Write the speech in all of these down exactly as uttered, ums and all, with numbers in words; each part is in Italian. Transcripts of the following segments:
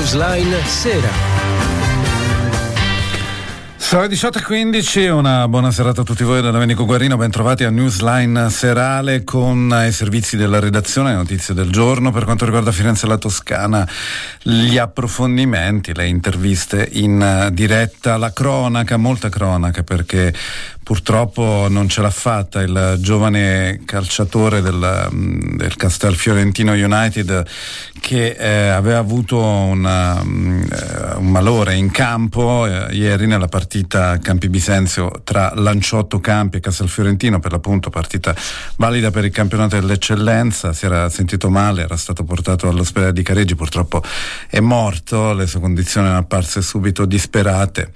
Newsline Sera. Sono le diciotto e quindici, una buona serata a tutti voi da Domenico Guarino, ben trovati a Newsline Serale con i servizi della redazione, le notizie del giorno. Per quanto riguarda Firenze e la Toscana, gli approfondimenti, le interviste in diretta, la cronaca, molta cronaca, perché purtroppo non ce l'ha fatta il giovane calciatore del, del Castelfiorentino United che eh, aveva avuto una, un malore in campo eh, ieri nella partita Campi Bisenzio tra Lanciotto Campi e Castelfiorentino, per l'appunto partita valida per il campionato dell'eccellenza. Si era sentito male, era stato portato all'ospedale di Careggi, purtroppo è morto, le sue condizioni erano apparse subito disperate.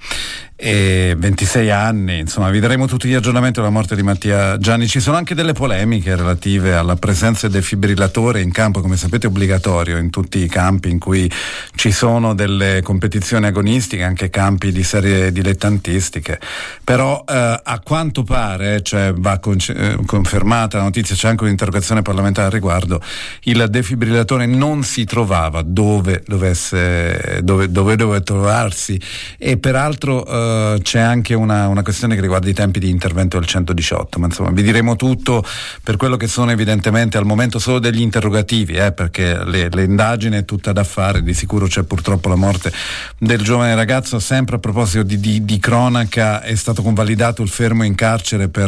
E ventisei anni, insomma, vi daremo tutti gli aggiornamenti della morte di Mattia Gianni. Ci sono anche delle polemiche relative alla presenza del defibrillatore in campo, come sapete obbligatorio in tutti i campi in cui ci sono delle competizioni agonistiche, anche campi di serie dilettantistiche. Però eh, a quanto pare, cioè va con- eh, confermata la notizia, c'è anche un'interrogazione parlamentare al riguardo, il defibrillatore non si trovava dove dovesse dove dove doveva trovarsi, e peraltro eh, c'è anche una, una questione che riguarda i tempi di intervento del centodiciotto, ma insomma vi diremo tutto per quello che sono evidentemente al momento solo degli interrogativi, eh, perché le, le indagini è tutta da fare. Di sicuro c'è purtroppo la morte del giovane ragazzo. Sempre a proposito di, di, di cronaca, è stato convalidato il fermo in carcere per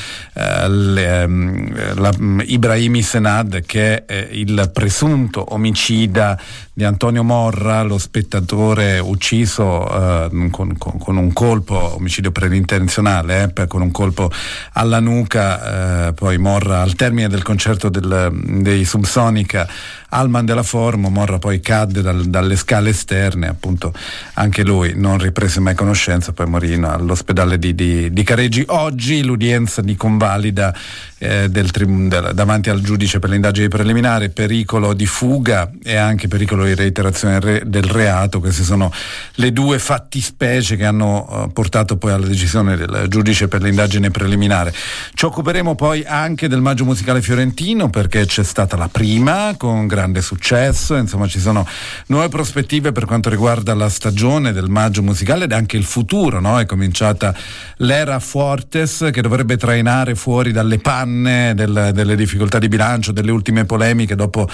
eh, le, um, la, um, Ibrahimi Senad, che è eh, il presunto omicida di Antonio Morra, lo spettatore ucciso eh, con, con, con un colpo, omicidio preintenzionale, eh, con un colpo alla nuca. Eh, poi Morra, al termine del concerto del, dei Subsonica al Mandelaforum, Morra poi cadde dal, dalle scale esterne, appunto anche lui non riprese mai conoscenza, poi morì all'ospedale di, di, di Careggi. Oggi l'udienza di convalida eh, del, del, davanti al giudice per le indagini preliminari, pericolo di fuga e anche pericolo di reiterazione re, del reato. Queste sono le due fattispecie che hanno uh, portato poi alla decisione del giudice per l'indagine preliminare. Ci occuperemo poi anche del Maggio Musicale Fiorentino, perché c'è stata la prima con grande successo, insomma ci sono nuove prospettive per quanto riguarda la stagione del Maggio Musicale ed anche il futuro, no? È cominciata l'era Fuortes, che dovrebbe trainare fuori dalle panne del, delle difficoltà di bilancio, delle ultime polemiche dopo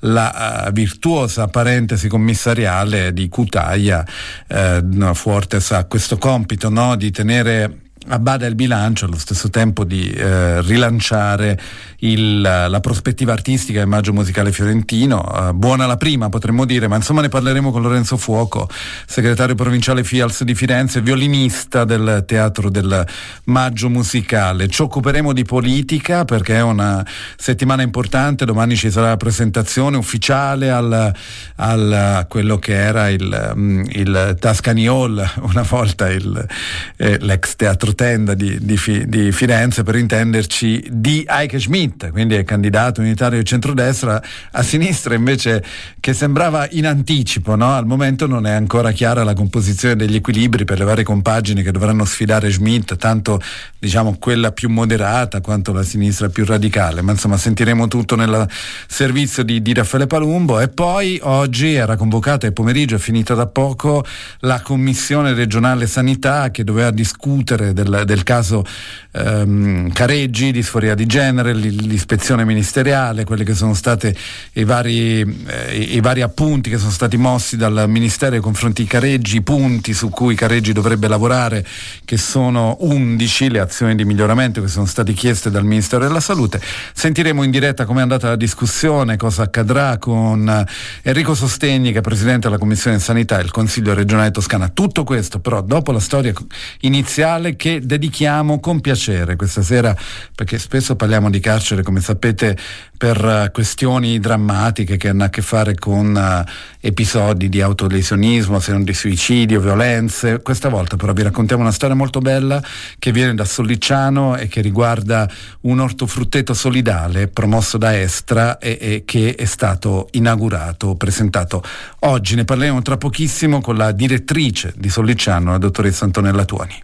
la uh, virtuosa parentesi commissariale di Cutaia. eh, no, Fuortes ha questo compito, no? Di tenere a bada il bilancio, allo stesso tempo di eh, rilanciare il, la prospettiva artistica del Maggio Musicale Fiorentino. Uh, buona la prima, potremmo dire, ma insomma ne parleremo con Lorenzo Fuoco, segretario provinciale FIALS di Firenze, violinista del Teatro del Maggio Musicale. Ci occuperemo di politica perché è una settimana importante. Domani ci sarà la presentazione ufficiale al, al a quello che era il, il Tuscany Hall, una volta il, eh, l'ex teatro tenda di, di, di Firenze, per intenderci, di Heike Schmidt, quindi è candidato unitario di centrodestra. A sinistra invece, che sembrava in anticipo, no? Al momento non è ancora chiara la composizione degli equilibri per le varie compagini che dovranno sfidare Schmidt, tanto diciamo quella più moderata quanto la sinistra più radicale, ma insomma sentiremo tutto nel servizio di, di Raffaele Palumbo. E poi oggi era convocata, il pomeriggio è finita da poco, la Commissione regionale sanità, che doveva discutere del Del, del caso ehm, Careggi, disforia di genere, l'ispezione ministeriale, quelli che sono state i vari, eh, i vari appunti che sono stati mossi dal Ministero nei confronti di Careggi, i punti su cui Careggi dovrebbe lavorare, che sono undici, le azioni di miglioramento che sono state chieste dal Ministero della Salute. Sentiremo in diretta come è andata la discussione, cosa accadrà con Enrico Sostegni, che è presidente della Commissione Sanità e il Consiglio regionale Toscana. Tutto questo però dopo la storia iniziale, che dedichiamo con piacere questa sera, perché spesso parliamo di carcere, come sapete, per uh, questioni drammatiche che hanno a che fare con uh, episodi di autolesionismo, se non di suicidio, violenze. Questa volta però vi raccontiamo una storia molto bella che viene da Sollicciano e che riguarda un ortofrutteto solidale promosso da Estra e, e che è stato inaugurato, presentato oggi. Ne parleremo tra pochissimo con la direttrice di Sollicciano, la dottoressa Antonella Tuoni.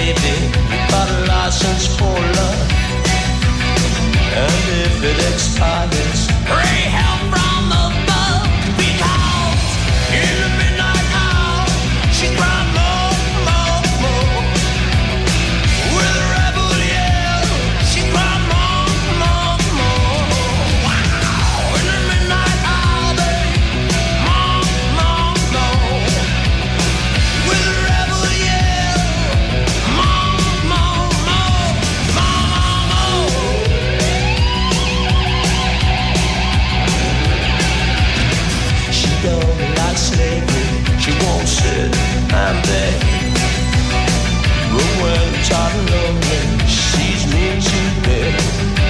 baby, got a license for love. And if it expires, pray help from above. Because in the midnight hour, she cried more, more, more. With a rebel yell, she cried more, more, more. Wow! In the midnight hour, babe, more, more, more. With a rebel yell, more, more, more, more, more. She don't like slavery, she won't sit and beg. But when tired and lonely, she's me to bed.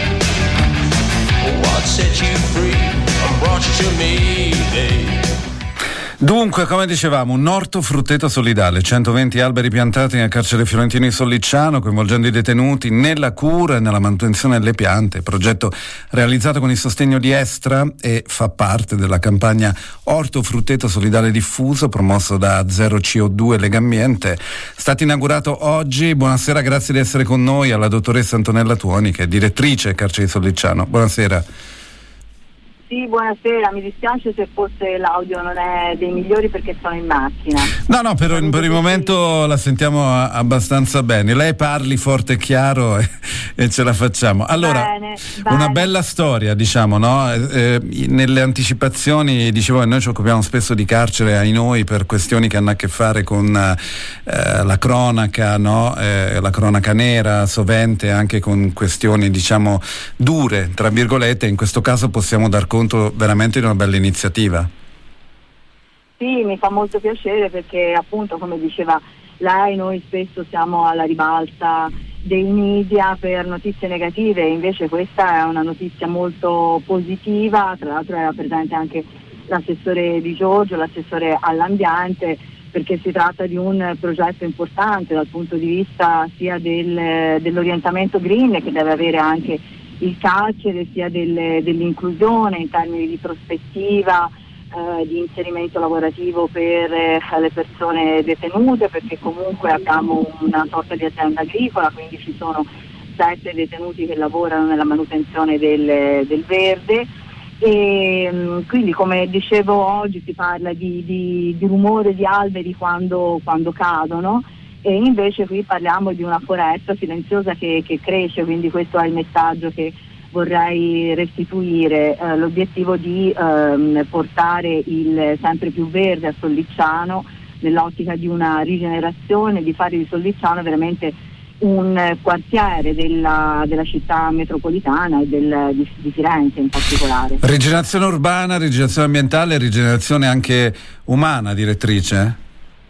What set you free and brought you to me, babe? Dunque, come dicevamo, un ortofrutteto solidale, centoventi alberi piantati nel carcere fiorentino di Sollicciano, coinvolgendo i detenuti nella cura e nella manutenzione delle piante, progetto realizzato con il sostegno di Estra e fa parte della campagna Ortofrutteto Solidale Diffuso, promosso da Zero C O due Legambiente. Stato inaugurato oggi. Buonasera, grazie di essere con noi alla dottoressa Antonella Tuoni, che è direttrice carcere di Sollicciano. Buonasera. Sì, buonasera, mi dispiace se forse l'audio non è dei migliori perché sono in macchina. No, no, per, per il momento la sentiamo a, abbastanza bene. Lei parli forte e chiaro e, e ce la facciamo. Allora, bene, una bene. bella storia, diciamo, no? Eh, nelle anticipazioni dicevo che noi ci occupiamo spesso di carcere ai noi per questioni che hanno a che fare con eh, la cronaca, no? Eh, la cronaca nera, sovente anche con questioni, diciamo, dure, tra virgolette. In questo caso possiamo dar conto veramente di una bella iniziativa. Sì, mi fa molto piacere perché appunto, come diceva lei, noi spesso siamo alla ribalta dei media per notizie negative, invece questa è una notizia molto positiva. Tra l'altro era presente anche l'assessore Di Giorgio, l'assessore all'ambiente, perché si tratta di un progetto importante dal punto di vista sia del, dell'orientamento green, che deve avere anche il carcere, sia del, dell'inclusione in termini di prospettiva, eh, di inserimento lavorativo per eh, le persone detenute, perché comunque abbiamo una sorta di azienda agricola, quindi ci sono sette detenuti che lavorano nella manutenzione del, del verde e mh, quindi, come dicevo, oggi si parla di, di, di rumore di alberi quando, quando cadono, e invece qui parliamo di una foresta silenziosa che, che cresce, quindi questo è il messaggio che vorrei restituire, eh, l'obiettivo di ehm, portare il sempre più verde a Sollicciano nell'ottica di una rigenerazione, di fare di Sollicciano veramente un quartiere della, della città metropolitana e del, di, di Firenze in particolare. Rigenerazione urbana, rigenerazione ambientale e rigenerazione anche umana, direttrice?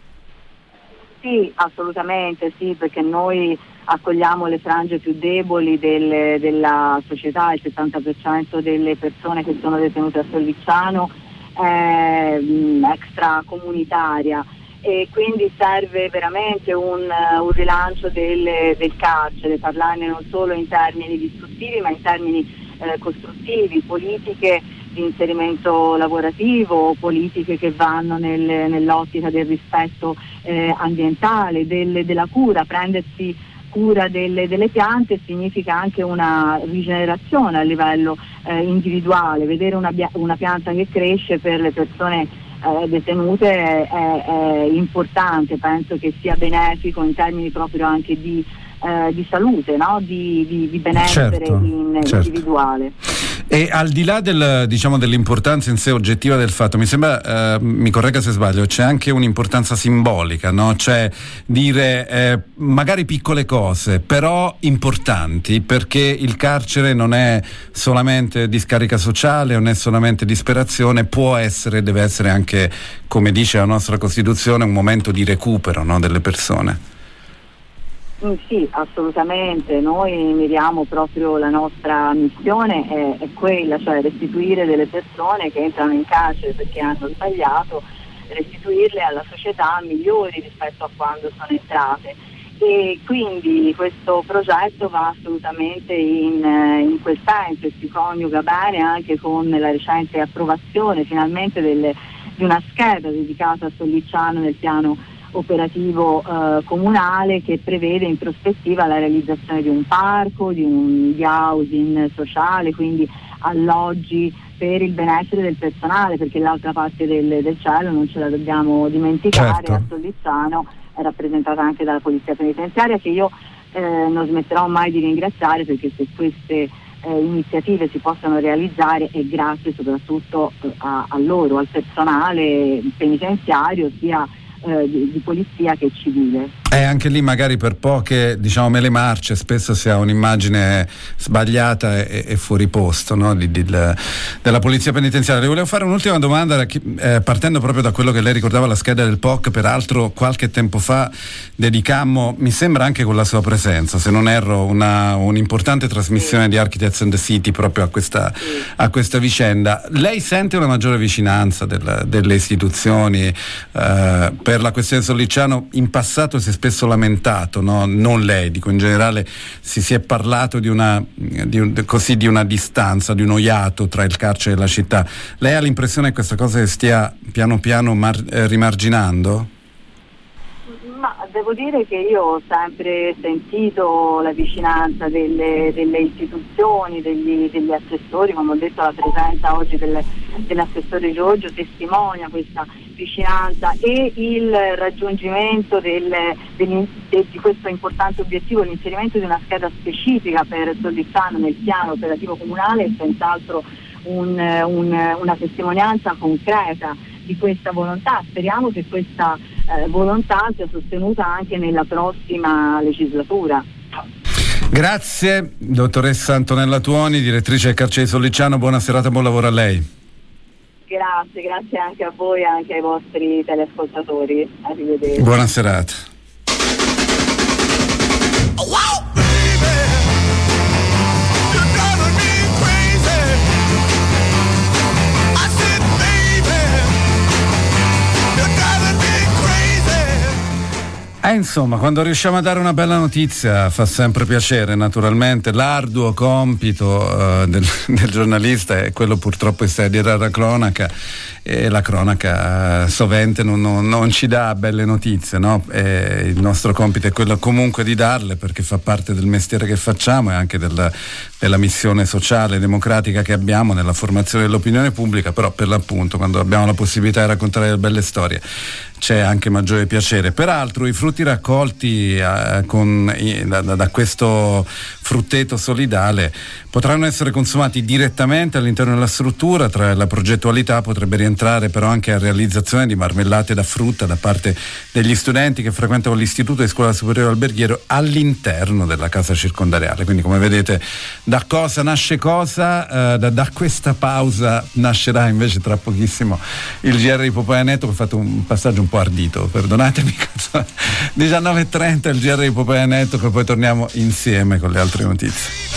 Sì, assolutamente sì, perché noi accogliamo le frange più deboli del, della società. Il settanta per cento delle persone che sono detenute a Sollicciano è mh, extracomunitaria, e quindi serve veramente un, un rilancio del, del carcere, parlarne non solo in termini distruttivi ma in termini eh, costruttivi, politiche di inserimento lavorativo, politiche che vanno nel, nell'ottica del rispetto eh, ambientale, del, della cura. Prendersi cura delle, delle piante significa anche una rigenerazione a livello eh, individuale. Vedere una, una pianta che cresce per le persone eh, detenute è, è, è importante, penso che sia benefico in termini proprio anche di, eh, di salute, no? di, di, di benessere certo, in, certo. individuale. E al di là del, diciamo, dell'importanza in sé oggettiva del fatto, mi sembra, eh, mi corregga se sbaglio, c'è anche un'importanza simbolica, no? Cioè dire eh, magari piccole cose, però importanti, perché il carcere non è solamente discarica sociale, non è solamente disperazione, può essere, deve essere anche, come dice la nostra Costituzione, un momento di recupero, no? delle persone. Mm, sì, assolutamente. Noi miriamo proprio, la nostra missione è, è quella, cioè restituire delle persone che entrano in carcere perché hanno sbagliato, restituirle alla società migliori rispetto a quando sono entrate, e quindi questo progetto va assolutamente in, in quel senso e si coniuga bene anche con la recente approvazione finalmente delle, di una scheda dedicata a Sollicciano nel piano operativo eh, comunale che prevede in prospettiva la realizzazione di un parco, di un di housing sociale, quindi alloggi per il benessere del personale, perché l'altra parte del, del cielo non ce la dobbiamo dimenticare. Certo. A Sollizzano è rappresentata anche dalla Polizia Penitenziaria, che io eh, non smetterò mai di ringraziare, perché se queste eh, iniziative si possono realizzare è grazie soprattutto eh, a, a loro, al personale penitenziario, sia eh, di, di polizia che civile. E anche lì magari per poche, diciamo, mele marce spesso si ha un'immagine sbagliata e, e fuori posto, no? di, di, della polizia penitenziaria. Le volevo fare un'ultima domanda, eh, partendo proprio da quello che lei ricordava, la scheda del P O C. Peraltro qualche tempo fa dedicammo, mi sembra anche con la sua presenza, se non erro, una, un'importante trasmissione di Architects and the City proprio a questa, a questa vicenda. Lei sente una maggiore vicinanza del, delle istituzioni eh, per la questione Sollicciano? In passato si è spesso lamentato, no? Non lei, dico in generale, si, si è parlato di una, di, un, così, di una distanza, di uno iato tra il carcere e la città. Lei ha l'impressione che questa cosa stia piano piano mar- eh, rimarginando? Ma devo dire che io ho sempre sentito la vicinanza delle, delle istituzioni, degli, degli assessori, come ho detto la presenza oggi delle, dell'assessore Giorgio testimonia questa vicinanza e il raggiungimento del, del, de, di questo importante obiettivo, l'inserimento di una scheda specifica per Sollizzano nel piano operativo comunale, è senz'altro un, un, una testimonianza concreta di questa volontà. Speriamo che questa eh, volontà sia sostenuta anche nella prossima legislatura. Grazie dottoressa Antonella Tuoni, direttrice del carcere di Sollicciano, buona serata, buon lavoro a lei. Grazie, grazie anche a voi e anche ai vostri teleascoltatori. Arrivederci. Buona serata. Eh, insomma, quando riusciamo a dare una bella notizia fa sempre piacere, naturalmente. L'arduo compito uh, del, del giornalista è quello purtroppo di stare dietro alla cronaca, e la cronaca uh, sovente non, non, non ci dà belle notizie, no? E il nostro compito è quello comunque di darle, perché fa parte del mestiere che facciamo e anche della, della missione sociale e democratica che abbiamo nella formazione dell'opinione pubblica. Però per l'appunto, quando abbiamo la possibilità di raccontare delle belle storie, c'è anche maggiore piacere. Peraltro i frutti raccolti eh, con, i, da, da questo frutteto solidale potranno essere consumati direttamente all'interno della struttura. Tra la progettualità potrebbe rientrare però anche la realizzazione di marmellate da frutta da parte degli studenti che frequentano l'istituto di scuola superiore alberghiero all'interno della casa circondariale. Quindi, come vedete, da cosa nasce cosa, eh, da, da questa pausa nascerà invece tra pochissimo il G R di Popoea Network. Ho fatto un passaggio un po' ardito, perdonatemi. diciannove e trenta il G R di Popoea Network e poi torniamo insieme con le altre notizie.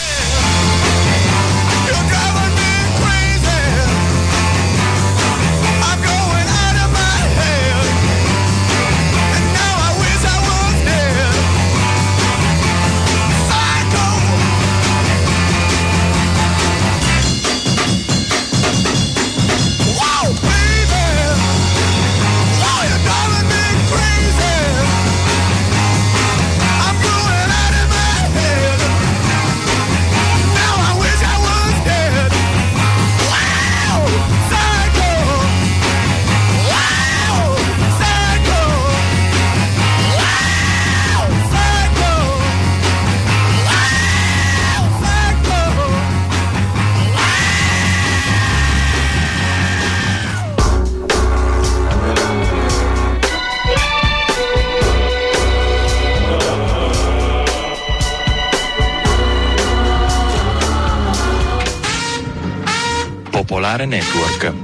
Popolare Network.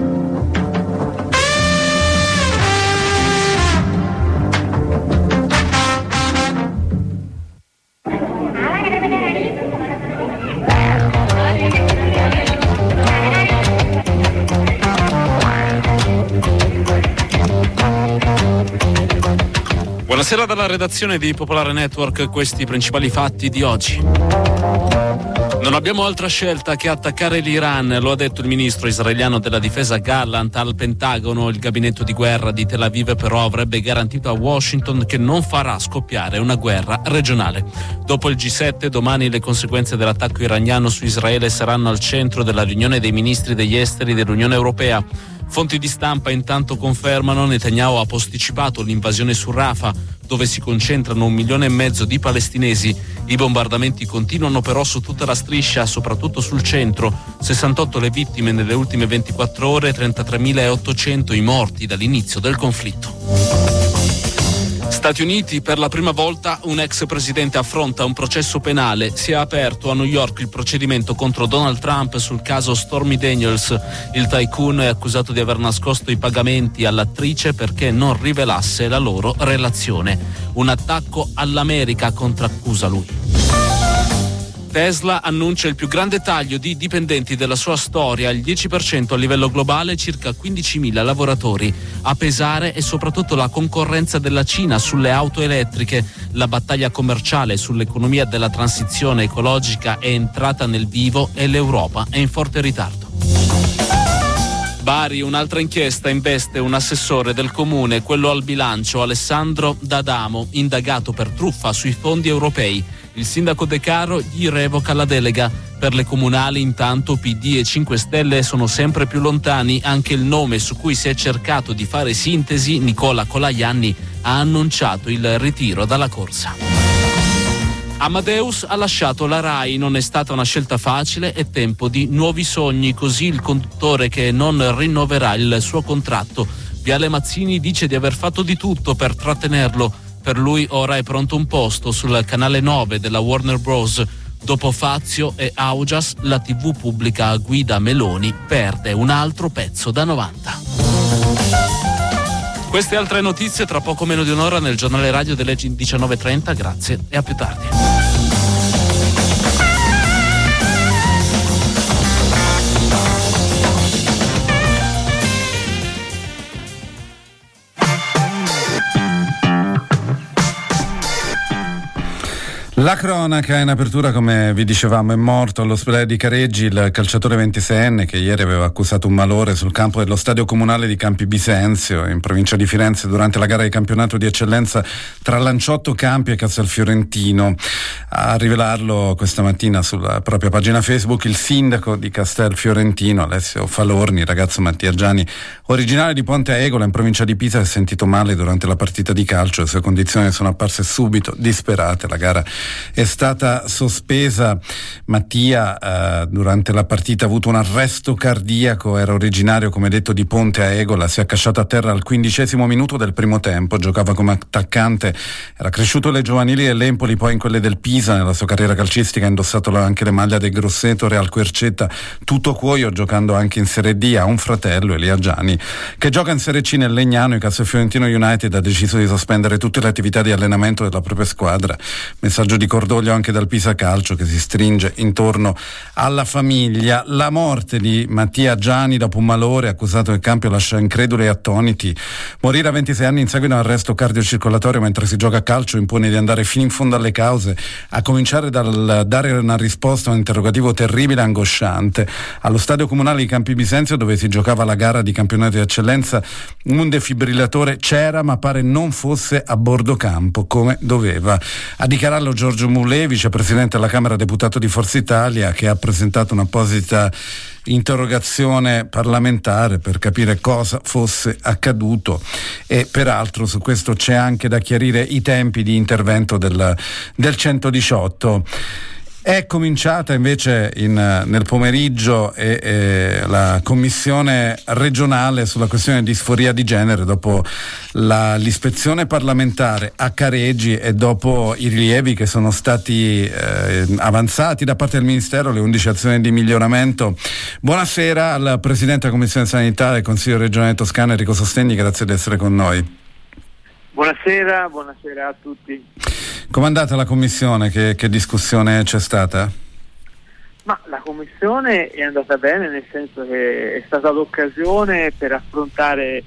Buonasera dalla redazione di Popolare Network, questi i principali fatti di oggi. Non abbiamo altra scelta che attaccare l'Iran, lo ha detto il ministro israeliano della difesa Gallant al Pentagono. Il gabinetto di guerra di Tel Aviv però avrebbe garantito a Washington che non farà scoppiare una guerra regionale. Dopo il G sette, domani le conseguenze dell'attacco iraniano su Israele saranno al centro della riunione dei ministri degli esteri dell'Unione Europea. Fonti di stampa intanto confermano Netanyahu ha posticipato l'invasione su Rafah, dove si concentrano un milione e mezzo di palestinesi. I bombardamenti continuano però su tutta la striscia, soprattutto sul centro. sessantotto le vittime nelle ultime ventiquattro ore, trentatremilaottocento i morti dall'inizio del conflitto. Stati Uniti, per la prima volta un ex presidente affronta un processo penale. Si è aperto a New York il procedimento contro Donald Trump sul caso Stormy Daniels. Il tycoon è accusato di aver nascosto i pagamenti all'attrice perché non rivelasse la loro relazione. Un attacco all'America, contraccusa lui. Tesla annuncia il più grande taglio di dipendenti della sua storia, il dieci per cento a livello globale, circa quindicimila lavoratori. A pesare è soprattutto la concorrenza della Cina sulle auto elettriche. La battaglia commerciale sull'economia della transizione ecologica è entrata nel vivo e l'Europa è in forte ritardo. Bari, un'altra inchiesta investe un assessore del comune, quello al bilancio, Alessandro D'Adamo, indagato per truffa sui fondi europei. Il sindaco De Caro gli revoca la delega. Per le comunali intanto P D e cinque Stelle sono sempre più lontani. Anche il nome su cui si è cercato di fare sintesi, Nicola Colajanni, ha annunciato il ritiro dalla corsa. Amadeus ha lasciato la Rai, non è stata una scelta facile, è tempo di nuovi sogni, così il conduttore che non rinnoverà il suo contratto. Viale Mazzini dice di aver fatto di tutto per trattenerlo. Per lui ora è pronto un posto sul canale nove della Warner Bros. Dopo Fazio e Augias, la tivù pubblica a guida Meloni perde un altro pezzo da novanta. Queste altre notizie tra poco meno di un'ora nel giornale radio delle diciannove e trenta. Grazie e a più tardi. La cronaca in apertura, come vi dicevamo, è morto all'ospedale di Careggi il calciatore ventiseienne che ieri aveva accusato un malore sul campo dello stadio comunale di Campi Bisenzio in provincia di Firenze durante la gara di campionato di eccellenza tra Lanciotto Campi e Castelfiorentino. A rivelarlo questa mattina sulla propria pagina Facebook il sindaco di Castelfiorentino, Alessio Falorni, ragazzo Mattia Gianni, originario di Ponte Aegola in provincia di Pisa, si è sentito male durante la partita di calcio. Le sue condizioni sono apparse subito disperate. La gara è stata sospesa. Mattia eh, durante la partita ha avuto un arresto cardiaco, era originario come detto di Ponte Aegola, si è accasciato a terra al quindicesimo minuto del primo tempo, giocava come attaccante, era cresciuto alle giovanili dell'Empoli, poi in quelle del Pisa. Nella sua carriera calcistica ha indossato anche le maglie del Grosseto, Real Querceta, Tutto Cuoio, giocando anche in Serie D. Ha un fratello, Elia Gianni, che gioca in Serie C nel Legnano. Il Castelfiorentino United ha deciso di sospendere tutte le attività di allenamento della propria squadra. Messaggio di cordoglio anche dal Pisa Calcio, che si stringe intorno alla famiglia. La morte di Mattia Gianni dopo un malore accusato del campo lascia increduli e attoniti. Morire a ventisei anni in seguito a un arresto cardiocircolatorio mentre si gioca a calcio impone di andare fino in fondo alle cause, a cominciare dal dare una risposta a un interrogativo terribile e angosciante. Allo stadio comunale di Campi Bisenzio, dove si giocava la gara di campionato di eccellenza, un defibrillatore c'era, ma pare non fosse a bordo campo come doveva. A dichiararlo Giorgio Mulè, vicepresidente della Camera Deputato di Forza Italia, che ha presentato un'apposita interrogazione parlamentare per capire cosa fosse accaduto. E peraltro su questo c'è anche da chiarire i tempi di intervento del, del centodiciotto. È cominciata invece in, nel pomeriggio e, e la commissione regionale sulla questione di disforia di genere dopo la, l'ispezione parlamentare a Careggi e dopo i rilievi che sono stati eh, avanzati da parte del Ministero, le undici azioni di miglioramento. Buonasera al Presidente della Commissione Sanità del Consiglio regionale Toscana, Enrico Sostegni, grazie di essere con noi. Buonasera, buonasera a tutti. Com'è andata la commissione? Che, che discussione c'è stata? Ma la commissione è andata bene, nel senso che è stata l'occasione per affrontare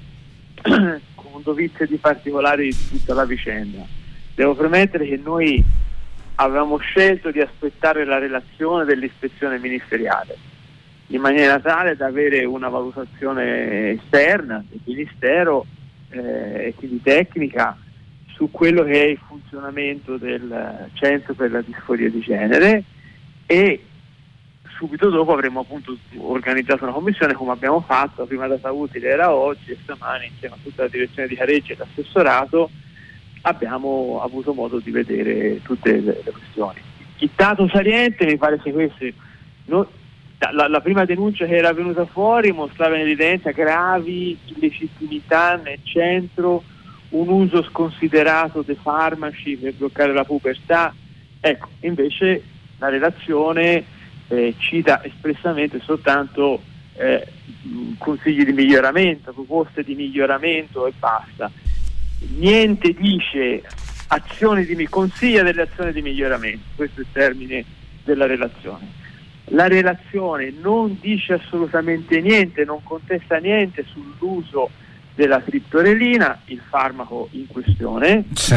con dovizia di particolari tutta la vicenda. Devo premettere che noi avevamo scelto di aspettare la relazione dell'ispezione ministeriale, in maniera tale da avere una valutazione esterna del Ministero eh, e quindi tecnica su quello che è il funzionamento del Centro per la Disforia di Genere, e subito dopo avremmo appunto organizzato una commissione, come abbiamo fatto. La prima data utile era oggi, e stamani insieme a tutta la direzione di Careggi e l'assessorato abbiamo avuto modo di vedere tutte le, le questioni. Il dato saliente mi pare sia questo. No, la, la prima denuncia che era venuta fuori mostrava in evidenza gravi illegittimità nel centro, un uso sconsiderato dei farmaci per bloccare la pubertà. Ecco, invece la relazione eh, cita espressamente soltanto eh, consigli di miglioramento, proposte di miglioramento e basta. Niente dice azioni di consiglia delle azioni di miglioramento, questo è il termine della relazione. La relazione non dice assolutamente niente, non contesta niente sull'uso della triptorelina, il farmaco in questione, sì,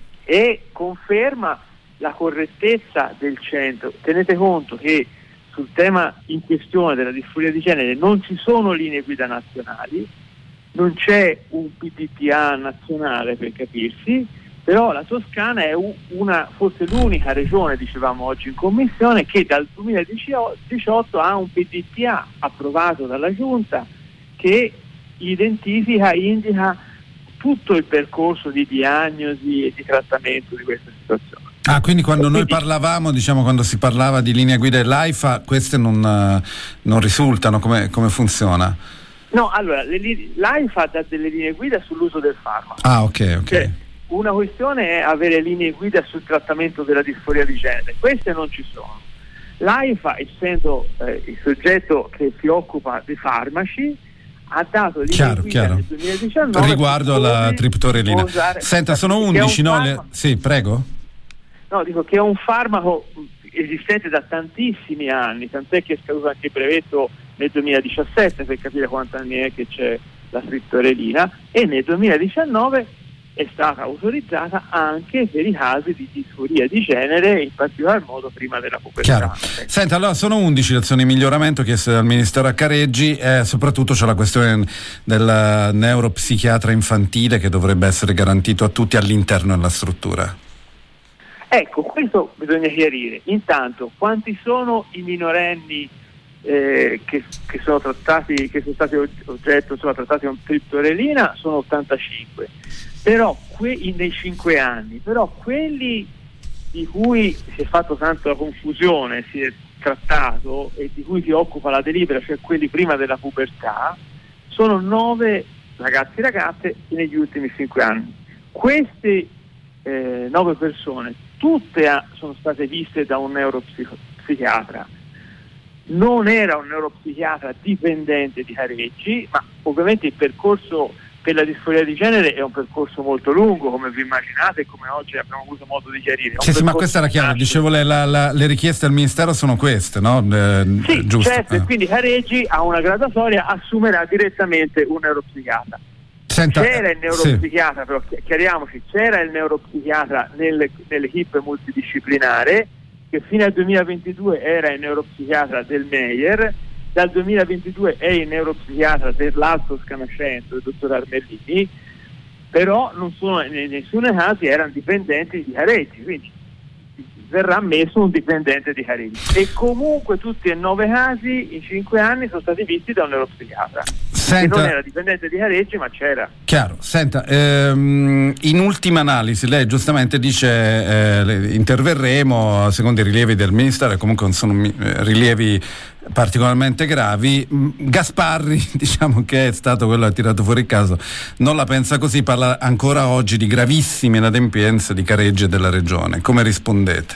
e conferma la correttezza del centro. Tenete conto che sul tema in questione della disforia di genere non ci sono linee guida nazionali, non c'è un P D T A nazionale, per capirsi, però la Toscana è una, forse l'unica regione, dicevamo oggi in commissione, che dal duemiladiciotto ha un P D T A approvato dalla Giunta che identifica, indica tutto il percorso di diagnosi e di trattamento di questa situazione. Ah, quindi quando noi parlavamo, diciamo, quando si parlava di linee guida dell'AIFA, queste non, non risultano, come, come funziona? No, allora, le, l'AIFA dà delle linee guida sull'uso del farmaco. Ah, ok, ok. Cioè, una questione è avere linee guida sul trattamento della disforia di genere, queste non ci sono. L'AIFA, essendo eh, il soggetto che si occupa dei farmaci, ha dato linee chiaro, guida chiaro. nel duemiladiciannove riguardo alla triptorelina. Senta, sono undici, no? Le... Sì, prego. No, dico che è un farmaco esistente da tantissimi anni, tant'è che è scaduto anche il brevetto nel duemiladiciassette, per capire quanti anni è che c'è la triptorelina, e nel duemiladiciannove è stata autorizzata anche per i casi di disforia di genere, in particolar modo prima della pubertà. Senta, allora sono undici le azioni di miglioramento chieste dal Ministero a Careggi, e soprattutto c'è la questione del neuropsichiatra infantile che dovrebbe essere garantito a tutti all'interno della struttura. Ecco, questo bisogna chiarire. Intanto, quanti sono i minorenni eh, che, che sono trattati, che sono stati oggetto, sono trattati con triptorelina? Sono ottantacinque. Però que- nei cinque anni, però quelli di cui si è fatto tanto la confusione, si è trattato e di cui si occupa la delibera, cioè quelli prima della pubertà, sono nove ragazzi e ragazze negli ultimi cinque anni. Queste eh, nove persone tutte ha, sono state viste da un neuropsichiatra. Non era un neuropsichiatra dipendente di Careggi, ma ovviamente il percorso per la disforia di genere è un percorso molto lungo, come vi immaginate, e come oggi abbiamo avuto modo di chiarire. Sì, sì, ma questa era chiara, dicevo, le, la, la, le richieste al Ministero sono queste, no? Eh, sì, giusto. Certo, eh. e quindi Careggi a una graduatoria assumerà direttamente un neuropsichiatra. Senta, c'era il neuropsichiatra, sì. Però chiariamoci, c'era il neuropsichiatra nel, nell'equipe multidisciplinare, che fino al duemilaventidue era il neuropsichiatra del Meyer, dal duemilaventidue è il neuropsichiatra dell'Alto Scanascento, il dottor Armellini, però non sono, in nessuno casi erano dipendenti di Careggi, quindi verrà messo un dipendente di Careggi. E comunque tutti e nove casi in cinque anni sono stati visti da un neuropsichiatra. Senta, che non era dipendente di Careggi, ma c'era. Chiaro. Senta, ehm, in ultima analisi lei giustamente dice eh, interverremo secondo i rilievi del Ministero, e comunque non sono eh, rilievi particolarmente gravi. Gasparri, diciamo che è stato quello che ha tirato fuori il caso, non la pensa così, parla ancora oggi di gravissime inadempienze di Careggi e della Regione. Come rispondete?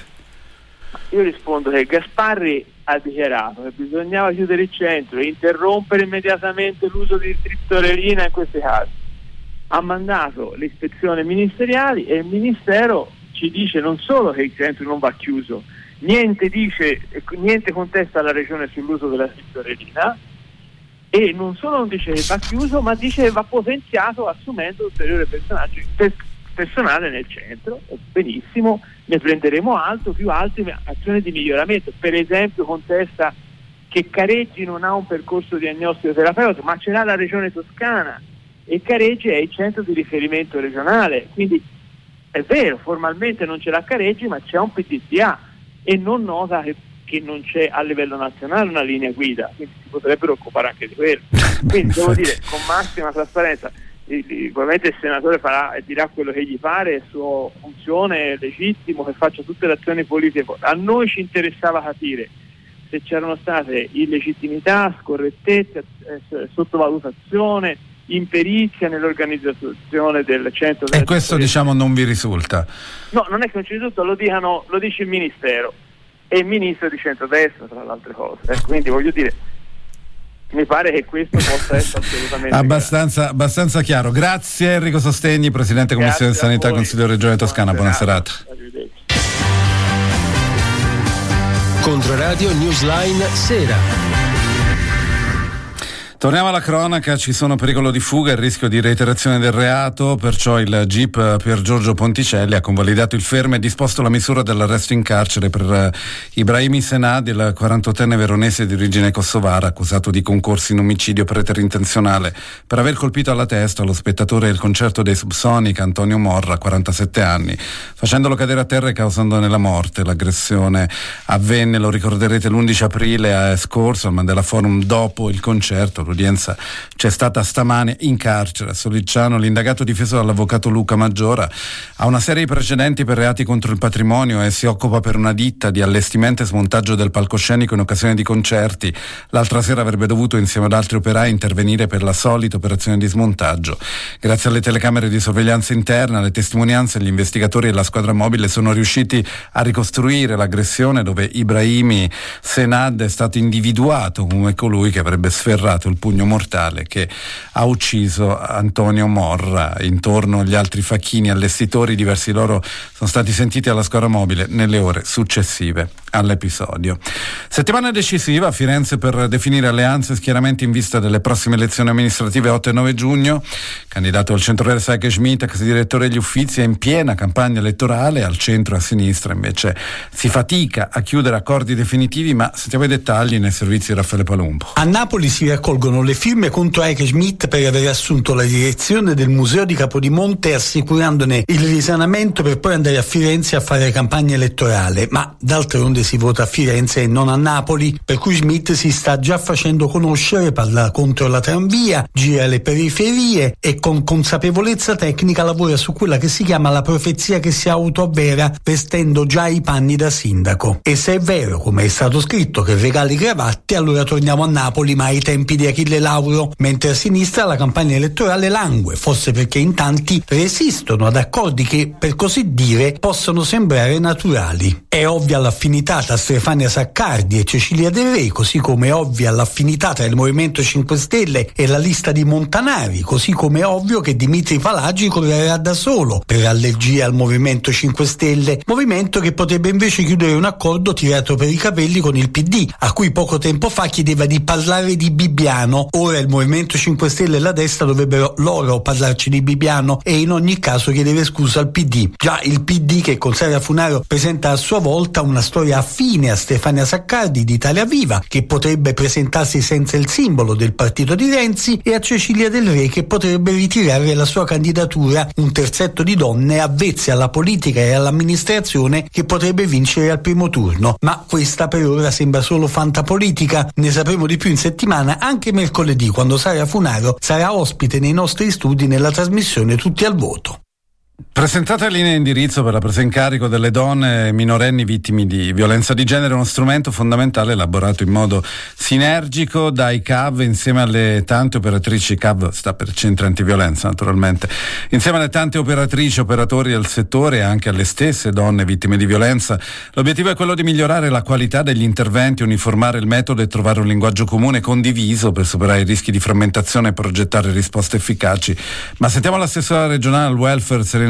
Io rispondo che Gasparri ha dichiarato che bisognava chiudere il centro e interrompere immediatamente l'uso di triptorelina in questi casi. Ha mandato le ispezioni ministeriali e il Ministero ci dice non solo che il centro non va chiuso, niente dice, niente contesta la Regione sull'uso della triptorelina, e non solo non dice che va chiuso, ma dice che va potenziato assumendo ulteriori personaggi, per, personale nel centro, benissimo, ne prenderemo alto, più altre azioni di miglioramento. Per esempio contesta che Careggi non ha un percorso diagnostico terapeutico, ma ce l'ha la regione Toscana e Careggi è il centro di riferimento regionale, quindi è vero, formalmente non ce l'ha Careggi, ma c'è un P T S A e non nota che, che non c'è a livello nazionale una linea guida, quindi si potrebbero occupare anche di quello. Quindi devo dire, con massima trasparenza, probabilmente il senatore farà e dirà quello che gli pare, è sua funzione, è legittimo che faccia tutte le azioni politiche. A noi ci interessava capire se c'erano state illegittimità, scorrettezze, eh, sottovalutazione, imperizia nell'organizzazione del centro. E questo diciamo non vi risulta? No, non è che non ci risulta, lo dicano, lo dice il Ministero e il Ministro di centrodestra tra le altre cose, eh, quindi voglio dire, mi pare che questo possa essere assolutamente abbastanza, abbastanza chiaro. Grazie Enrico Sostegni, Presidente Commissione Sanità, Consiglio Regione Toscana, buona serata. Controradio Newsline Sera. Torniamo alla cronaca, ci sono pericolo di fuga e il rischio di reiterazione del reato, perciò il G I P Pier Giorgio Ponticelli ha convalidato il fermo e disposto la misura dell'arresto in carcere per Ibrahimi Senad, il quarantottenne veronese di origine kosovara, accusato di concorso in omicidio preterintenzionale per aver colpito alla testa lo spettatore del concerto dei Subsonica Antonio Morra, quarantasette anni, facendolo cadere a terra e causandone la morte. L'aggressione avvenne, lo ricorderete, l'undici aprile scorso al Mandela Forum dopo il concerto. L'udienza c'è stata stamane in carcere a Sollicciano. L'indagato, difeso dall'avvocato Luca Maggiora, ha una serie di precedenti per reati contro il patrimonio e si occupa per una ditta di allestimento e smontaggio del palcoscenico in occasione di concerti. L'altra sera avrebbe dovuto, insieme ad altri operai, intervenire per la solita operazione di smontaggio. Grazie alle telecamere di sorveglianza interna, alle testimonianze, gli investigatori e la squadra mobile sono riusciti a ricostruire l'aggressione, dove Ibrahimi Senad è stato individuato come colui che avrebbe sferrato il pugno mortale che ha ucciso Antonio Morra. Intorno agli altri facchini allestitori, diversi loro sono stati sentiti alla squadra mobile nelle ore successive all'episodio. Settimana decisiva a Firenze per definire alleanze e schieramenti in vista delle prossime elezioni amministrative otto e nove giugno. Candidato al centrodestra Heike Schmidt, ex direttore degli Uffizi, è in piena campagna elettorale. Al centro e a sinistra invece si fatica a chiudere accordi definitivi, ma sentiamo i dettagli nei servizi di Raffaele Palumbo. A Napoli si raccolgono le firme contro Heike Schmidt per aver assunto la direzione del museo di Capodimonte, assicurandone il risanamento per poi andare a Firenze a fare campagna elettorale. Ma d'altronde si vota a Firenze e non a Napoli, per cui Schmidt si sta già facendo conoscere, parla contro la tranvia, gira le periferie e con consapevolezza tecnica lavora su quella che si chiama la profezia che si autoavvera, vestendo già i panni da sindaco. E se è vero, come è stato scritto, che regali cravatte, allora torniamo a Napoli, ma ai tempi di Achille Lauro, mentre a sinistra la campagna elettorale langue, forse perché in tanti resistono ad accordi che, per così dire, possono sembrare naturali. È ovvia l'affinità tra Stefania Saccardi e Cecilia Del Re, così come è ovvia l'affinità tra il Movimento cinque Stelle e la lista di Montanari, così come è ovvio che Dimitri Palagi correrà da solo per allergia al Movimento cinque Stelle, movimento che potrebbe invece chiudere un accordo tirato per i capelli con il P D, a cui poco tempo fa chiedeva di parlare di Bibbiano. Ora il Movimento cinque Stelle e la destra dovrebbero loro parlarci di Bibbiano e in ogni caso chiedere scusa al P D. Già il P D, che con Sara Funaro presenta a sua volta una storia affine a Stefania Saccardi di Italia Viva, che potrebbe presentarsi senza il simbolo del partito di Renzi, e a Cecilia Del Re, che potrebbe ritirare la sua candidatura, un terzetto di donne avvezze alla politica e all'amministrazione che potrebbe vincere al primo turno. Ma questa per ora sembra solo fantapolitica, ne sapremo di più in settimana, anche mercoledì, quando Sara Funaro sarà ospite nei nostri studi nella trasmissione Tutti al Voto. Presentate linee di indirizzo per la presa in carico delle donne minorenni vittime di violenza di genere, uno strumento fondamentale elaborato in modo sinergico dai C A V insieme alle tante operatrici, C A V sta per centri antiviolenza naturalmente, insieme alle tante operatrici e operatori del settore e anche alle stesse donne vittime di violenza. L'obiettivo è quello di migliorare la qualità degli interventi, uniformare il metodo e trovare un linguaggio comune condiviso per superare i rischi di frammentazione e progettare risposte efficaci. Ma sentiamo l'assessora regionale al welfare Serena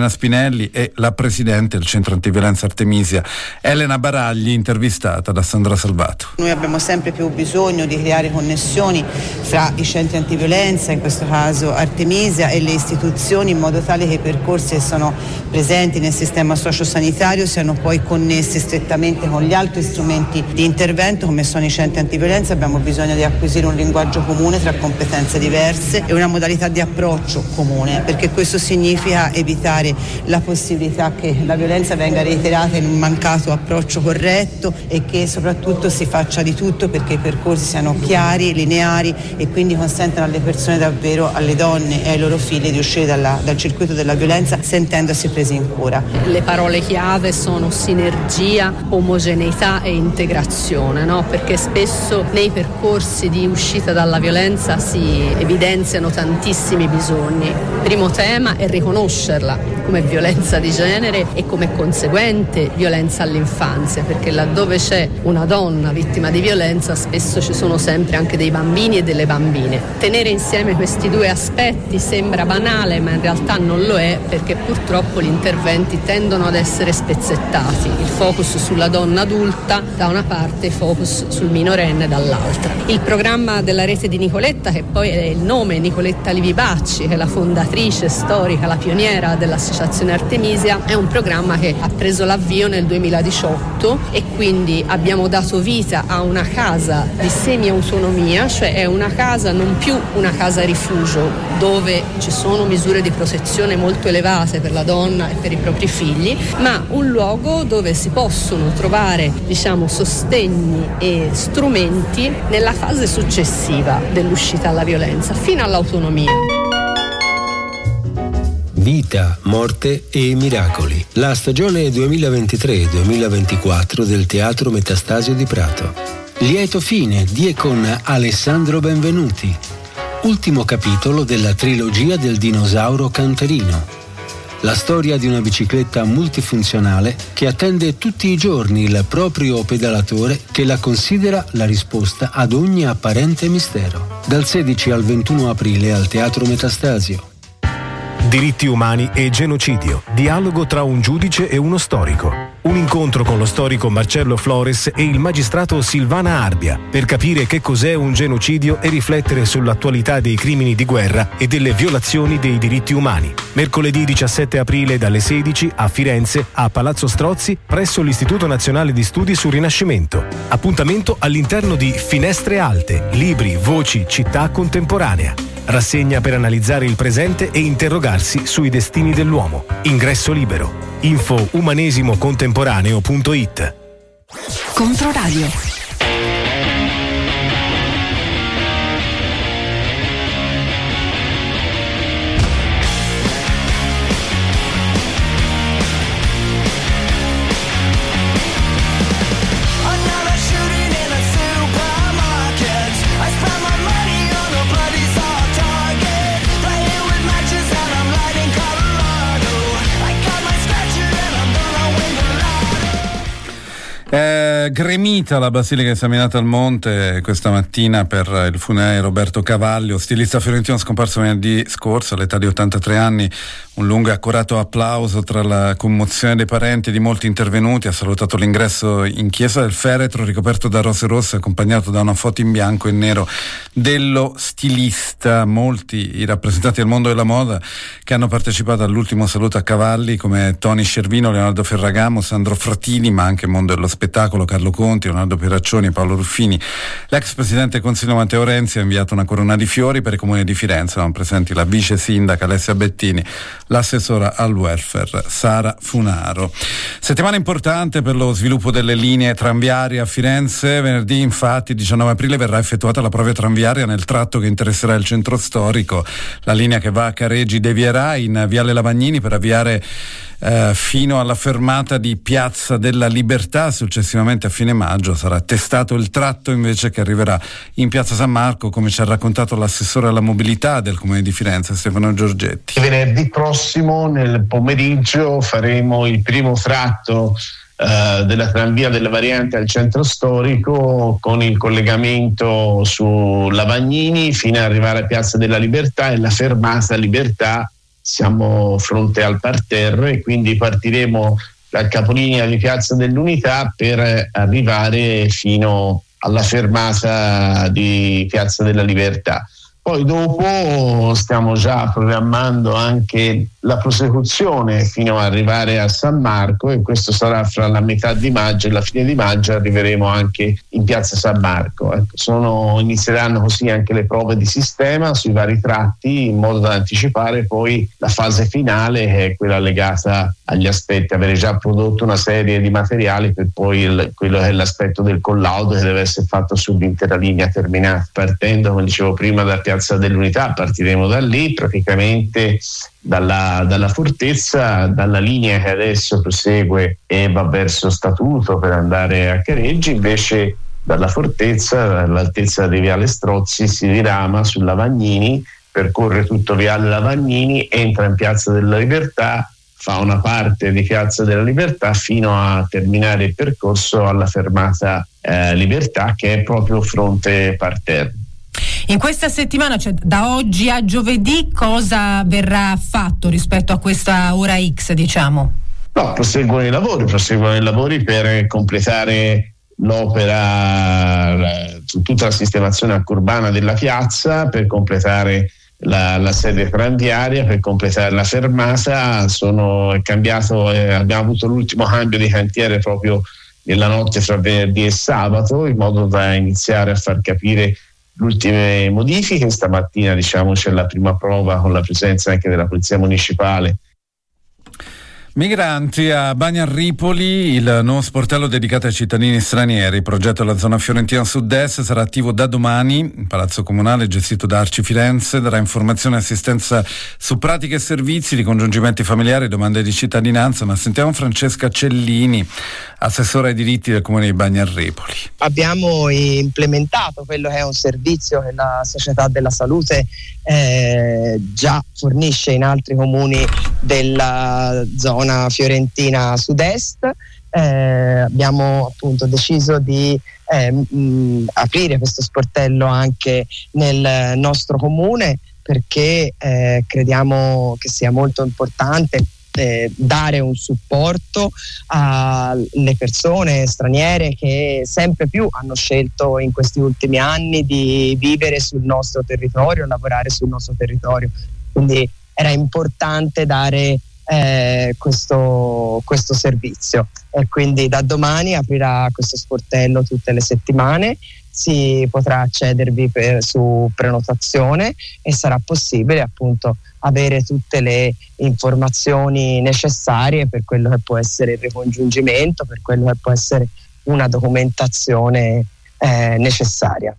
Spinelli e la presidente del centro antiviolenza Artemisia, Elena Baragli, intervistata da Sandra Salvato. Noi abbiamo sempre più bisogno di creare connessioni fra i centri antiviolenza, in questo caso Artemisia, e le istituzioni, in modo tale che i percorsi che sono presenti nel sistema sociosanitario siano poi connessi strettamente con gli altri strumenti di intervento come sono i centri antiviolenza. Abbiamo bisogno di acquisire un linguaggio comune tra competenze diverse e una modalità di approccio comune, perché questo significa evitare la possibilità che la violenza venga reiterata in un mancato approccio corretto e che soprattutto si faccia di tutto perché i percorsi siano chiari, lineari e quindi consentano alle persone, davvero alle donne e ai loro figli, di uscire dalla, dal circuito della violenza sentendosi presi in cura. Le parole chiave sono sinergia, omogeneità e integrazione, no? Perché spesso nei percorsi di uscita dalla violenza si evidenziano tantissimi bisogni. Il primo tema è riconoscerla come violenza di genere e come conseguente violenza all'infanzia, perché laddove c'è una donna vittima di violenza spesso ci sono sempre anche dei bambini e delle bambine. Tenere insieme questi due aspetti sembra banale, ma in realtà non lo è, perché purtroppo gli interventi tendono ad essere spezzettati, il focus sulla donna adulta da una parte, il focus sul minorenne dall'altra. Il programma della rete di Nicoletta, che poi è il nome, Nicoletta Livi Bacci, che è la fondatrice storica, la pioniera dell'associazione Artemisia, è un programma che ha preso l'avvio nel duemiladiciotto e quindi abbiamo dato vita a una casa di semi-autonomia, cioè è una casa, non più una casa rifugio dove ci sono misure di protezione molto elevate per la donna e per i propri figli, ma un luogo dove si possono trovare, diciamo, sostegni e strumenti nella fase successiva dell'uscita alla violenza fino all'autonomia. Vita, morte e miracoli. La stagione duemilaventitré duemilaventiquattro del Teatro Metastasio di Prato. Lieto fine di e con Alessandro Benvenuti. Ultimo capitolo della trilogia del dinosauro canterino. La storia di una bicicletta multifunzionale che attende tutti i giorni il proprio pedalatore che la considera la risposta ad ogni apparente mistero. Dal sedici al ventuno aprile al Teatro Metastasio. Diritti umani e genocidio. Dialogo tra un giudice e uno storico. Un incontro con lo storico Marcello Flores e il magistrato Silvana Arbia per capire che cos'è un genocidio e riflettere sull'attualità dei crimini di guerra e delle violazioni dei diritti umani. Mercoledì diciassette aprile dalle sedici a Firenze a Palazzo Strozzi presso l'Istituto Nazionale di Studi sul Rinascimento. Appuntamento all'interno di Finestre Alte, libri, voci, città contemporanea. Rassegna per analizzare il presente e interrogarsi sui destini dell'uomo. Ingresso libero. Info umanesimo contemporaneo punto it. Controradio. Eh, gremita la Basilica di San Miniato al Monte questa mattina per il funerale di Roberto Cavaglio, stilista fiorentino scomparso venerdì scorso all'età di ottantatré anni. Un lungo e accorato applauso tra la commozione dei parenti e di molti intervenuti ha salutato l'ingresso in chiesa del feretro ricoperto da rose rosse, accompagnato da una foto in bianco e nero dello stilista. Molti i rappresentanti del mondo della moda che hanno partecipato all'ultimo saluto a Cavalli, come Tony Scervino, Leonardo Ferragamo, Sandro Frattini, ma anche il mondo dello spettacolo, Carlo Conti, Leonardo Pieraccioni e Paolo Ruffini. L'ex presidente del Consiglio Matteo Renzi ha inviato una corona di fiori per il comune di Firenze. Erano presenti la vice sindaca Alessia Bettini, l'assessora al welfare Sara Funaro. Settimana importante per lo sviluppo delle linee tranviarie a Firenze. Venerdì infatti diciannove aprile verrà effettuata la prova tranviaria nel tratto che interesserà il centro storico. La linea che va a Careggi devierà in Viale Lavagnini per avviare eh, fino alla fermata di Piazza della Libertà. Successivamente a fine maggio sarà testato il tratto invece che arriverà in Piazza San Marco, come ci ha raccontato l'assessore alla mobilità del Comune di Firenze Stefano Giorgetti. Venerdì prossimo nel pomeriggio faremo il primo tratto uh, della tranvia della variante al centro storico con il collegamento su Lavagnini fino ad arrivare a Piazza della Libertà e la fermata Libertà siamo fronte al parterre e quindi partiremo dal capolinea di Piazza dell'Unità per arrivare fino alla fermata di Piazza della Libertà. Poi dopo stiamo già programmando anche la prosecuzione fino ad arrivare a San Marco, e questo sarà fra la metà di maggio e la fine di maggio arriveremo anche in Piazza San Marco. Ecco, sono, inizieranno così anche le prove di sistema sui vari tratti, in modo da anticipare poi la fase finale, che è quella legata agli aspetti, avere già prodotto una serie di materiali per poi il, quello che è l'aspetto del collaudo, che deve essere fatto sull'intera linea terminata. Partendo, come dicevo prima, da Piazza dell'Unità, partiremo da lì, praticamente dalla, dalla fortezza, dalla linea che adesso prosegue e va verso Statuto per andare a Careggi. Invece dalla fortezza, all'altezza di Viale Strozzi, si dirama su Lavagnini, percorre tutto Viale Lavagnini, entra in Piazza della Libertà, fa una parte di Piazza della Libertà fino a terminare il percorso alla fermata eh, Libertà, che è proprio fronte parterre. In questa settimana, cioè da oggi a giovedì, cosa verrà fatto rispetto a questa ora X, diciamo? No, proseguono i lavori, proseguono i lavori per completare l'opera, su tutta la sistemazione acquurbana della piazza, per completare la, la sede tranviaria, per completare la fermata. Sono è cambiato, eh, abbiamo avuto l'ultimo cambio di cantiere proprio nella notte fra venerdì e sabato, in modo da iniziare a far capire le ultime modifiche. Stamattina, diciamo, c'è la prima prova con la presenza anche della Polizia Municipale. Migranti a Bagnarripoli, il nuovo sportello dedicato ai cittadini stranieri. Il progetto della zona fiorentina sud-est sarà attivo da domani. Il Palazzo Comunale, gestito da Arci Firenze, darà informazione e assistenza su pratiche e servizi, ricongiungimenti familiari, domande di cittadinanza. Ma sentiamo Francesca Cellini, assessore ai diritti del Comune di Bagnarripoli. Abbiamo implementato quello che è un servizio che la Società della Salute eh, già fornisce in altri comuni della zona fiorentina sud-est. Eh, abbiamo appunto deciso di eh, mh, aprire questo sportello anche nel nostro comune, perché eh, crediamo che sia molto importante eh, dare un supporto alle persone straniere che sempre più hanno scelto in questi ultimi anni di vivere sul nostro territorio, lavorare sul nostro territorio. Quindi era importante dare Eh, questo, questo servizio, e quindi da domani aprirà questo sportello tutte le settimane. Si potrà accedervi per, su prenotazione, e sarà possibile appunto avere tutte le informazioni necessarie per quello che può essere il ricongiungimento, per quello che può essere una documentazione eh, necessaria.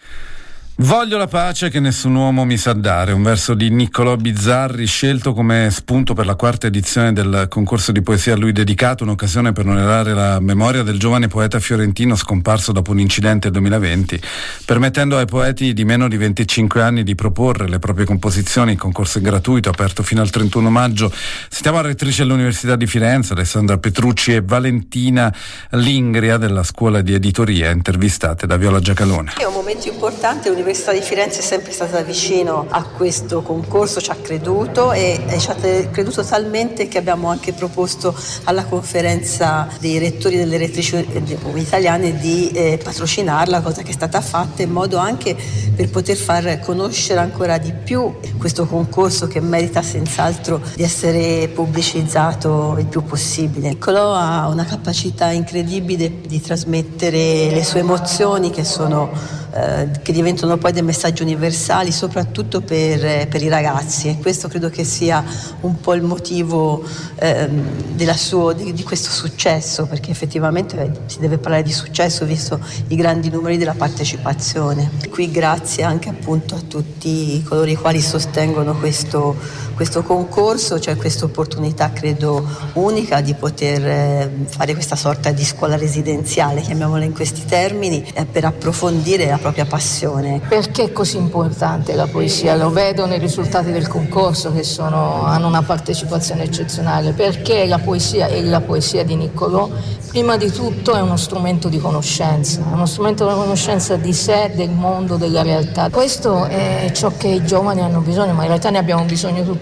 Voglio la pace che nessun uomo mi sa dare, un verso di Niccolò Bizzarri, scelto come spunto per la quarta edizione del concorso di poesia a lui dedicato, un'occasione per onorare la memoria del giovane poeta fiorentino scomparso dopo un incidente nel duemilaventi, permettendo ai poeti di meno di venticinque anni di proporre le proprie composizioni. Il concorso è gratuito, aperto fino al trentuno maggio. Sentiamo la rettrice dell'Università di Firenze, Alessandra Petrucci, e Valentina Lingria della Scuola di Editoria, intervistate da Viola Giacalone. È un momento importante. L'Università di Firenze è sempre stata vicino a questo concorso, ci ha creduto e, e ci ha creduto talmente che abbiamo anche proposto alla conferenza dei rettori delle rettrici italiane di eh, patrocinarla, cosa che è stata fatta in modo anche per poter far conoscere ancora di più questo concorso, che merita senz'altro di essere pubblicizzato il più possibile. Niccolò ha una capacità incredibile di trasmettere le sue emozioni, che sono eh, che diventano poi dei messaggi universali, soprattutto per, per i ragazzi, e questo credo che sia un po' il motivo eh, della suo, di, di questo successo, perché effettivamente eh, si deve parlare di successo visto i grandi numeri della partecipazione. Qui grazie anche appunto a tutti coloro i quali sostengono questo, questo concorso, cioè questa opportunità credo unica di poter eh, fare questa sorta di scuola residenziale, chiamiamola in questi termini, eh, per approfondire la propria passione. Perché è così importante la poesia? Lo vedo nei risultati del concorso, che sono, hanno una partecipazione eccezionale, perché la poesia e la poesia di Niccolò prima di tutto è uno strumento di conoscenza, è uno strumento di conoscenza di sé, del mondo, della realtà. Questo è ciò che i giovani hanno bisogno, ma in realtà ne abbiamo bisogno tutti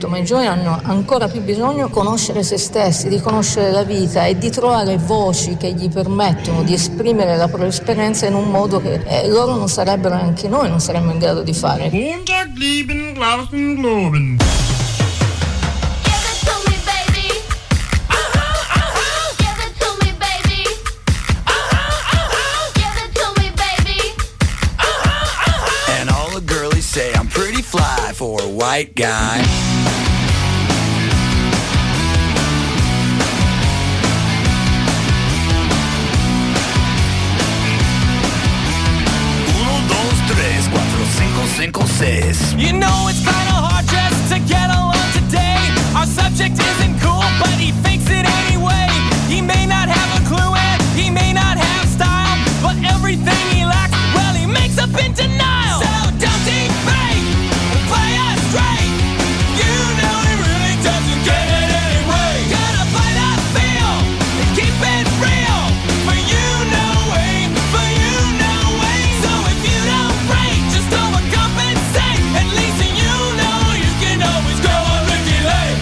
adulto maggiore hanno ancora più bisogno di conoscere se stessi, di conoscere la vita e di trovare voci che gli permettono di esprimere la propria esperienza in un modo che eh, loro non sarebbero, anche noi non saremmo in grado di fare. Say I'm pretty fly for a white guy. Uno, dos, tres, cuatro, cinco, cinco, seis. You know it's kinda hard just to get along today. Our subject isn't cool, but he fakes it anyway. He may not have a clue and he may not have style, but everything he lacks, well, he makes up in denial. So don't think play us straight. You know he really doesn't get it anyway. Gotta play that feel and keep it real. For you no way, for you no way. So if you don't break, just overcompensate. At least you know you can always go on Ricky Lake.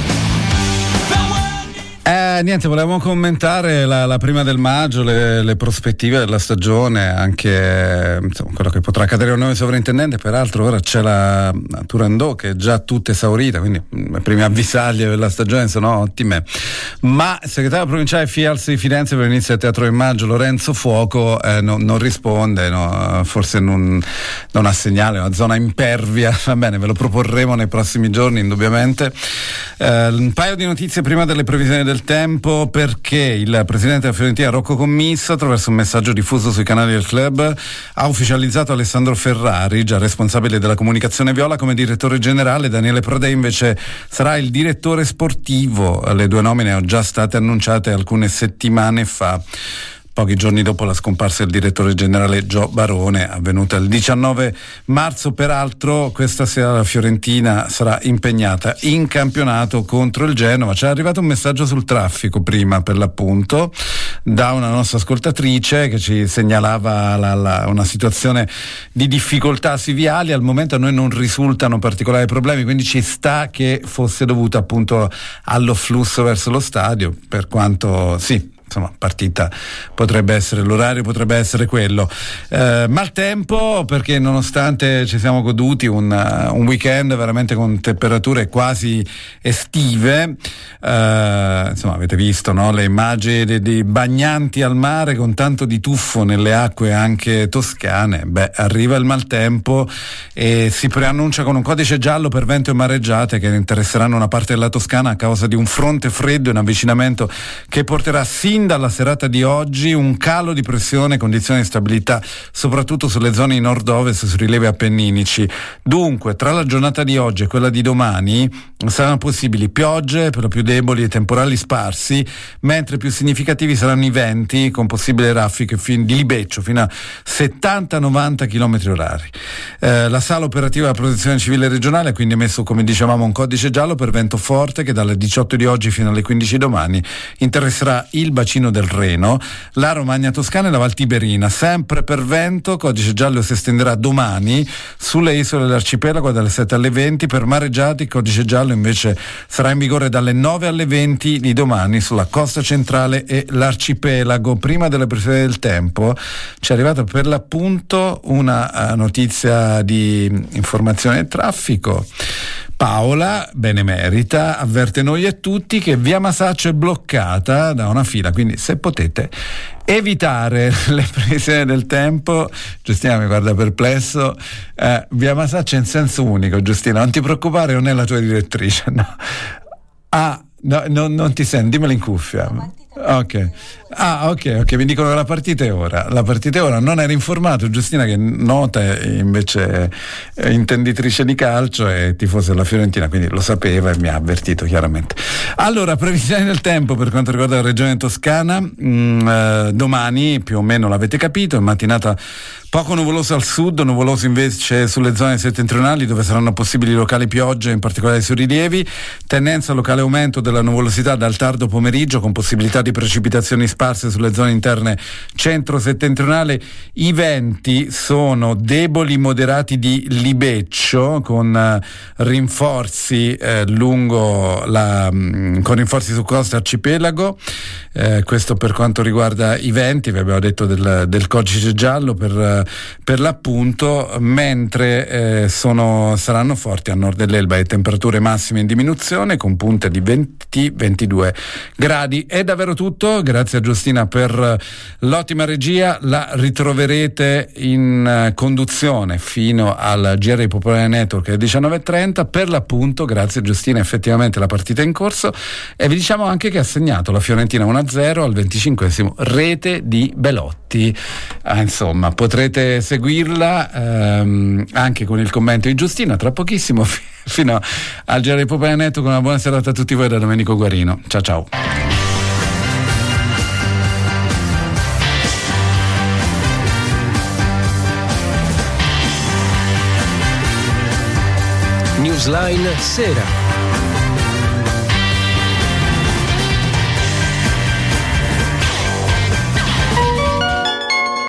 Eh, niente, volevamo commentare la, la prima del maggio, le, le prospettive della stagione, anche insomma, quello che potrà accadere a un nuovo sovrintendente. Peraltro ora c'è la, la Turandot che è già tutta esaurita, quindi le prime avvisaglie della stagione sono ottime. Ma il segretario provinciale F I A L S di Firenze per l'inizio del Teatro in Maggio, Lorenzo Fuoco, eh, no, non risponde, no, forse non, non ha segnale, una zona impervia. Va bene, ve lo proporremo nei prossimi giorni indubbiamente. Eh, un paio di notizie prima delle previsioni del tempo, perché il presidente della Fiorentina Rocco Commisso, attraverso un messaggio diffuso sui canali del club, ha ufficializzato Alessandro Ferrari, già responsabile della comunicazione viola, come direttore generale. Daniele Prodè invece sarà il direttore sportivo. Le due nomine sono già state annunciate alcune settimane fa, pochi giorni dopo la scomparsa del direttore generale Gio Barone, avvenuta il diciannove marzo. Peraltro questa sera la Fiorentina sarà impegnata in campionato contro il Genova. Ci è arrivato un messaggio sul traffico prima, per l'appunto, da una nostra ascoltatrice che ci segnalava la, la, una situazione di difficoltà sui viali. Al momento a noi non risultano particolari problemi, quindi ci sta che fosse dovuta appunto allo flusso verso lo stadio, per quanto sì, insomma, partita potrebbe essere, l'orario potrebbe essere quello. Eh, maltempo, perché nonostante ci siamo goduti un, uh, un weekend veramente con temperature quasi estive, eh, insomma avete visto, no? Le immagini di, di bagnanti al mare con tanto di tuffo nelle acque anche toscane. Beh, arriva il maltempo e si preannuncia con un codice giallo per vento e mareggiate che interesseranno una parte della Toscana a causa di un fronte freddo in avvicinamento che porterà sin dalla serata di oggi un calo di pressione, condizioni di stabilità soprattutto sulle zone in nord-ovest, sui rilievi appenninici. Dunque tra la giornata di oggi e quella di domani saranno possibili piogge per lo più deboli e temporali sparsi, mentre più significativi saranno i venti con possibili raffiche fin di libeccio fino a settanta novanta chilometri orari. Eh, la sala operativa della Protezione Civile regionale ha quindi emesso, come dicevamo, un codice giallo per vento forte che dalle diciotto di oggi fino alle quindici domani interesserà il bacino del Reno, la Romagna Toscana e la Val Tiberina. Sempre per vento, codice giallo si estenderà domani sulle isole dell'arcipelago dalle sette alle venti. Per mareggiati, codice giallo invece sarà in vigore dalle nove alle venti di domani sulla costa centrale e l'arcipelago. Prima delle previsioni del tempo ci è arrivata per l'appunto una uh, notizia di informazione del traffico. Paola Benemerita avverte noi e tutti che via Masaccio è bloccata da una fila, quindi se potete evitare le previsioni del tempo. Giustina mi guarda perplesso. eh, via Masaccio è in senso unico, Giustina, non ti preoccupare, non è la tua direttrice, no. Ah, no, no, non ti senti, dimmelo in cuffia. Ok, ah ok, ok, mi dicono che la partita è ora, la partita è ora, non ero informato. Giustina, che nota invece è intenditrice di calcio e tifosa della Fiorentina, quindi lo sapeva e mi ha avvertito chiaramente. Allora, previsioni del tempo per quanto riguarda la regione toscana. mm, eh, domani più o meno l'avete capito, in mattinata poco nuvoloso al sud, nuvoloso invece sulle zone settentrionali dove saranno possibili locali piogge, in particolare sui rilievi. Tendenza locale aumento della nuvolosità dal tardo pomeriggio con possibilità di precipitazioni sparse sparse sulle zone interne centro-settentrionale. I venti sono deboli moderati di libeccio con eh, rinforzi eh, lungo la mh, con rinforzi su costa arcipelago. Eh, questo per quanto riguarda i venti, vi abbiamo detto del, del codice giallo per, per l'appunto, mentre eh, sono, saranno forti a nord dell'Elba e temperature massime in diminuzione con punte di venti ventidue gradi. È davvero tutto, grazie a Giustina per l'ottima regia, la ritroverete in conduzione fino al G R I Popolare Network alle diciannove e trenta. Per l'appunto, grazie a Giustina, effettivamente la partita è in corso e vi diciamo anche che ha segnato la Fiorentina uno a zero al venticinquesimo, rete di Belotti. Ah, insomma, potrete seguirla ehm, anche con il commento di Giustina tra pochissimo f- fino al G R I Popolare Network. Una buona serata a tutti voi da Domenico Guarino. Ciao ciao. Newsline Sera.